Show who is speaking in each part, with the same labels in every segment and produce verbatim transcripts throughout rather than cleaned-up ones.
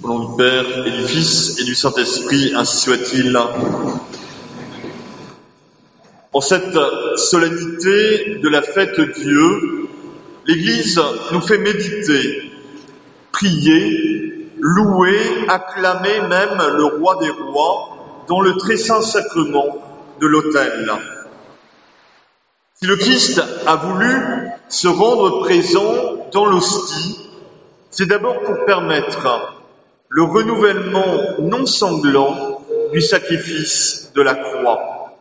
Speaker 1: Au nom du Père et du Fils et du Saint-Esprit, ainsi soit-il. En cette solennité de la fête Dieu, l'Église nous fait méditer, prier, louer, acclamer même le Roi des Rois dans le très saint sacrement de l'autel. Si le Christ a voulu se rendre présent dans l'hostie, c'est d'abord pour permettre le renouvellement non sanglant du sacrifice de la croix.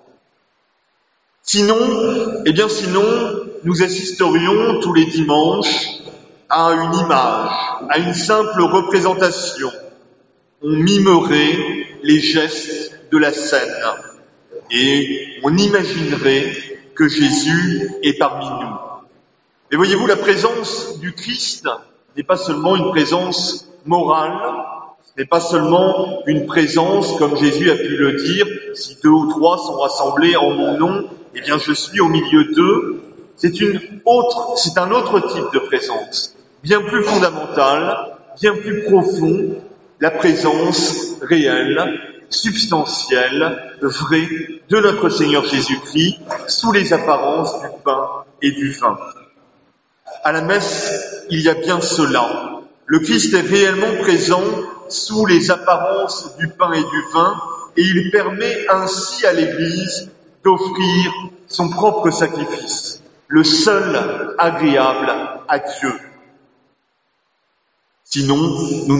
Speaker 1: Sinon, eh bien sinon, nous assisterions tous les dimanches à une image, à une simple représentation. On mimerait les gestes de la scène et on imaginerait que Jésus est parmi nous. Et voyez-vous, la présence du Christ n'est pas seulement une présence morale, ce n'est pas seulement une présence, comme Jésus a pu le dire, si deux ou trois sont rassemblés en mon nom, eh bien je suis au milieu d'eux. C'est une autre, c'est un autre type de présence, bien plus fondamentale, bien plus profond, la présence réelle, substantielle, vraie de notre Seigneur Jésus-Christ, sous les apparences du pain et du vin. À la messe, il y a bien cela. Le Christ est réellement présent sous les apparences du pain et du vin, et il permet ainsi à l'Église d'offrir son propre sacrifice, le seul agréable à Dieu. Sinon, nous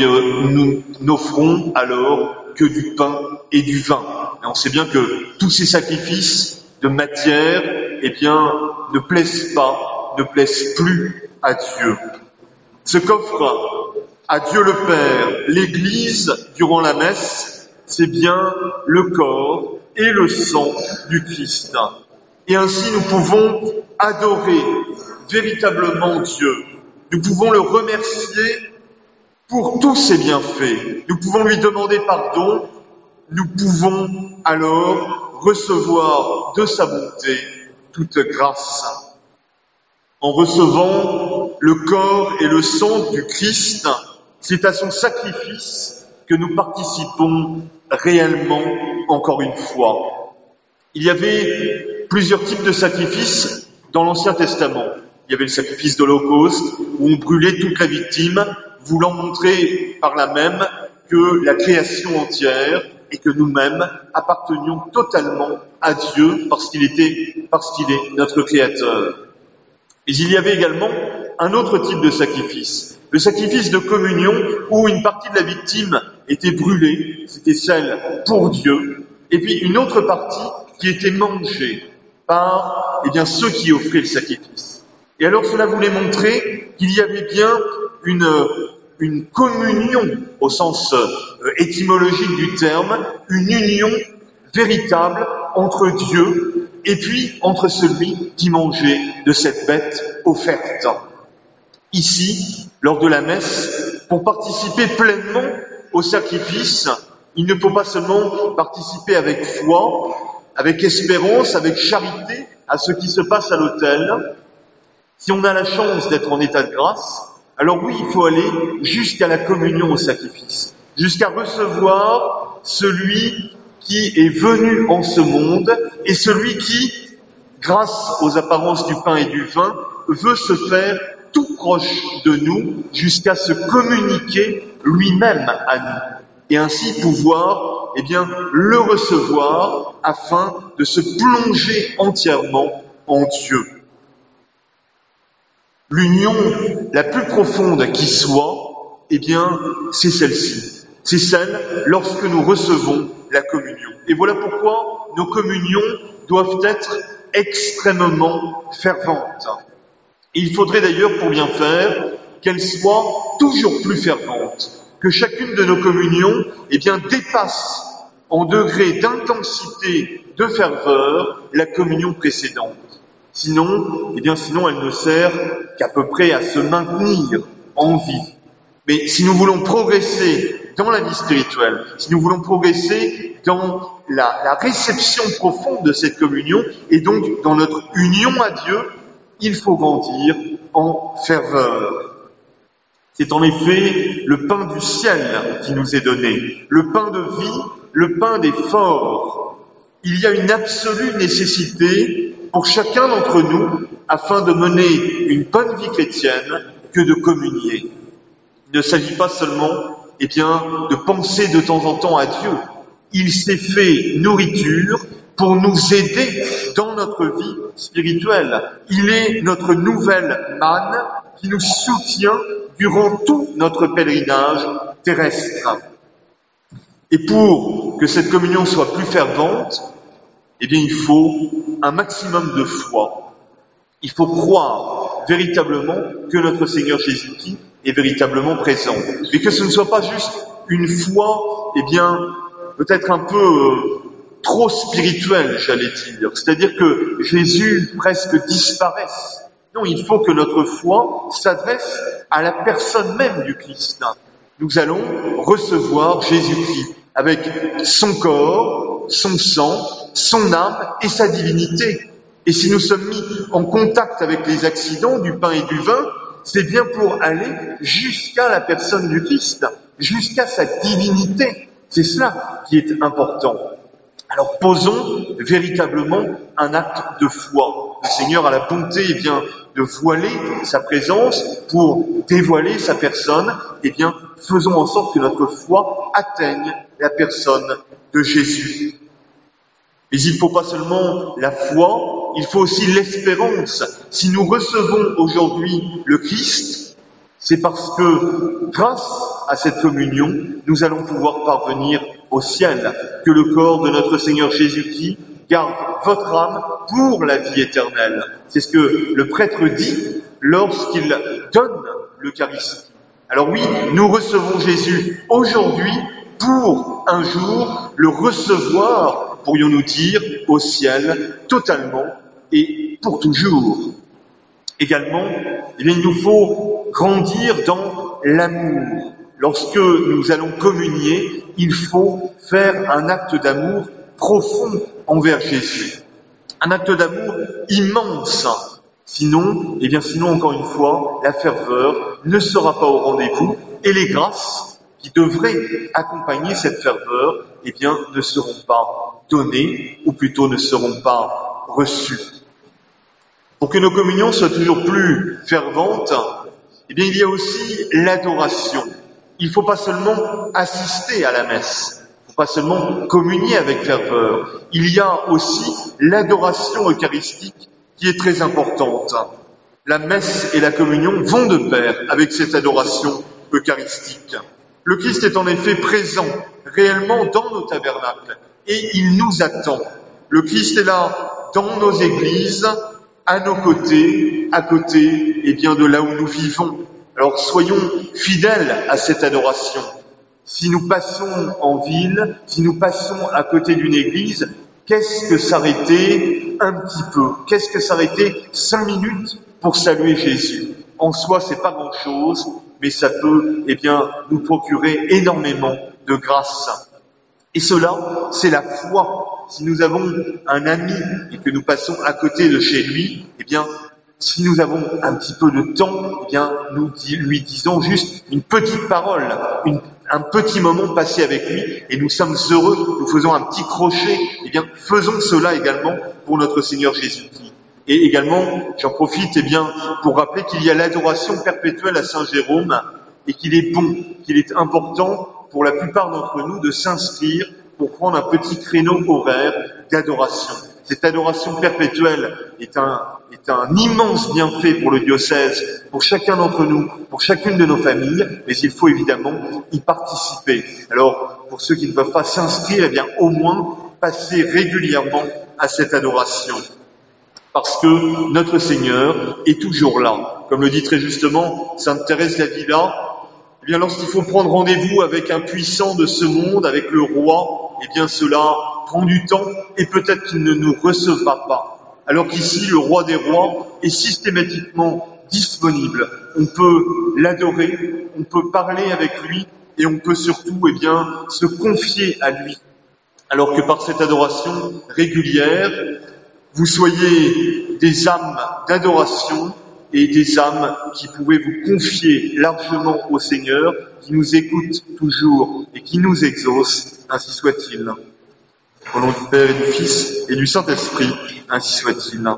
Speaker 1: n'offrons alors que du pain et du vin. Et on sait bien que tous ces sacrifices de matière, eh bien, ne plaisent pas, ne plaisent plus à Dieu. Ce qu'offre à Dieu le Père l'Église durant la messe, c'est bien le corps et le sang du Christ. Et ainsi nous pouvons adorer véritablement Dieu. Nous pouvons le remercier pour tous ses bienfaits. Nous pouvons lui demander pardon. Nous pouvons alors recevoir de sa bonté toute grâce. En recevant le corps et le sang du Christ, c'est à son sacrifice que nous participons réellement encore une fois. Il y avait plusieurs types de sacrifices dans l'Ancien Testament. Il y avait le sacrifice de l'Holocauste, où on brûlait toute la victime, voulant montrer par là même que la création entière et que nous-mêmes appartenions totalement à Dieu parce qu'il était, parce qu'il est notre Créateur. Et il y avait également un autre type de sacrifice, le sacrifice de communion où une partie de la victime était brûlée, c'était celle pour Dieu, et puis une autre partie qui était mangée par eh bien, ceux qui offraient le sacrifice. Et alors cela voulait montrer qu'il y avait bien une, une communion au sens euh, étymologique du terme, une union véritable entre Dieu et puis entre celui qui mangeait de cette bête offerte. Ici, lors de la messe, pour participer pleinement au sacrifice, il ne faut pas seulement participer avec foi, avec espérance, avec charité à ce qui se passe à l'autel. Si on a la chance d'être en état de grâce, alors oui, il faut aller jusqu'à la communion au sacrifice, jusqu'à recevoir celui qui est venu en ce monde et celui qui, grâce aux apparences du pain et du vin, veut se faire tout proche de nous jusqu'à se communiquer lui-même à nous et ainsi pouvoir, eh bien, le recevoir afin de se plonger entièrement en Dieu. L'union la plus profonde qui soit, eh bien, c'est celle-ci. C'est celle lorsque nous recevons la communion. Et voilà pourquoi nos communions doivent être extrêmement ferventes. Et il faudrait d'ailleurs, pour bien faire, qu'elles soient toujours plus ferventes, que chacune de nos communions, eh bien, dépasse en degré d'intensité, de ferveur, la communion précédente. Sinon, eh bien, sinon, elle ne sert qu'à peu près à se maintenir en vie. Mais si nous voulons progresser dans la vie spirituelle, si nous voulons progresser dans la, la réception profonde de cette communion et donc dans notre union à Dieu, il faut grandir en ferveur. C'est en effet le pain du ciel qui nous est donné, le pain de vie, le pain des forts. Il y a une absolue nécessité pour chacun d'entre nous, afin de mener une bonne vie chrétienne, que de communier. Il ne s'agit pas seulement, eh bien, de penser de temps en temps à Dieu. Il s'est fait nourriture pour nous aider dans notre vie spirituelle. Il est notre nouvelle manne qui nous soutient durant tout notre pèlerinage terrestre. Et pour que cette communion soit plus fervente, eh bien, il faut un maximum de foi. Il faut croire véritablement que notre Seigneur Jésus-Christ est véritablement présent. Mais que ce ne soit pas juste une foi, eh bien, peut-être un peu euh, trop spirituelle, j'allais dire. C'est-à-dire que Jésus presque disparaisse. Non, il faut que notre foi s'adresse à la personne même du Christ. Nous allons recevoir Jésus-Christ avec son corps, son sang, son âme et sa divinité. Et si nous sommes mis en contact avec les accidents du pain et du vin, c'est bien pour aller jusqu'à la personne du Christ, jusqu'à sa divinité. C'est cela qui est important. Alors posons véritablement un acte de foi. Le Seigneur a la bonté eh bien, de voiler sa présence pour dévoiler sa personne. Eh bien, faisons en sorte que notre foi atteigne la personne de Jésus. Mais il ne faut pas seulement la foi, il faut aussi l'espérance. Si nous recevons aujourd'hui le Christ, c'est parce que, grâce à cette communion, nous allons pouvoir parvenir au ciel. Que le corps de notre Seigneur Jésus-Christ garde votre âme pour la vie éternelle. C'est ce que le prêtre dit lorsqu'il donne l'Eucharistie. Alors oui, nous recevons Jésus aujourd'hui pour un jour le recevoir, pourrions-nous dire, au ciel, totalement et pour toujours. Également, eh bien, il nous faut grandir dans l'amour. Lorsque nous allons communier, il faut faire un acte d'amour profond envers Jésus. Un acte d'amour immense. Sinon, eh bien, sinon, encore une fois, la ferveur ne sera pas au rendez-vous et les grâces qui devraient accompagner cette ferveur, eh bien, ne seront pas données, ou plutôt ne seront pas reçues. Pour que nos communions soient toujours plus ferventes, eh bien, il y a aussi l'adoration. Il ne faut pas seulement assister à la messe, il ne faut pas seulement communier avec ferveur. Il y a aussi l'adoration eucharistique qui est très importante. La messe et la communion vont de pair avec cette adoration eucharistique. Le Christ est en effet présent réellement dans nos tabernacles et il nous attend. Le Christ est là dans nos églises, à nos côtés, à côté eh bien, de là où nous vivons. Alors soyons fidèles à cette adoration. Si nous passons en ville, si nous passons à côté d'une église, qu'est-ce que s'arrêter un petit peu? Qu'est-ce que s'arrêter cinq minutes pour saluer Jésus? En soi, c'est pas grand-chose, mais ça peut, eh bien, nous procurer énormément de grâce. Et cela, c'est la foi. Si nous avons un ami et que nous passons à côté de chez lui, eh bien, si nous avons un petit peu de temps, eh bien, nous lui disons juste une petite parole, une, un petit moment passé avec lui, et nous sommes heureux, nous faisons un petit crochet, eh bien, faisons cela également pour notre Seigneur Jésus-Christ. Et également, j'en profite, eh bien, pour rappeler qu'il y a l'adoration perpétuelle à Saint Jérôme, et qu'il est bon, qu'il est important pour la plupart d'entre nous de s'inscrire pour prendre un petit créneau horaire d'adoration. Cette adoration perpétuelle est un, est un immense bienfait pour le diocèse, pour chacun d'entre nous, pour chacune de nos familles, mais il faut évidemment y participer. Alors, pour ceux qui ne peuvent pas s'inscrire, eh bien, au moins, passer régulièrement à cette adoration. Parce que notre Seigneur est toujours là. Comme le dit très justement Sainte Thérèse d'Avila, eh bien, lorsqu'il faut prendre rendez-vous avec un puissant de ce monde, avec le roi, eh bien, cela prend du temps et peut-être qu'il ne nous recevra pas. Alors qu'ici, le roi des rois est systématiquement disponible. On peut l'adorer, on peut parler avec lui et on peut surtout, eh bien, se confier à lui. Alors que par cette adoration régulière, vous soyez des âmes d'adoration et des âmes qui pouvaient vous confier largement au Seigneur, qui nous écoute toujours et qui nous exauce, ainsi soit-il. Au nom du Père et du Fils et du Saint-Esprit, ainsi soit-il.